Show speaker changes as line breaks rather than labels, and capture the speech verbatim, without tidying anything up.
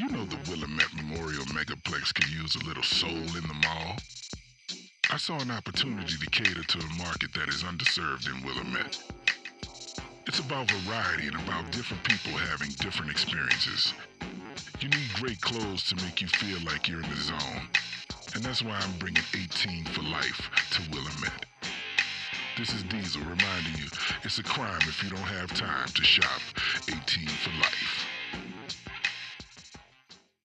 you know the Willamette Memorial Megaplex could use a little soul in the mall? I saw an opportunity to cater to a market that is underserved in Willamette. It's about variety and about different people having different experiences. You need great clothes to make you feel like you're in the zone. And that's why I'm bringing eighteen for Life to Willamette. This is Diesel reminding you it's a crime if you don't have time to shop eighteen for Life.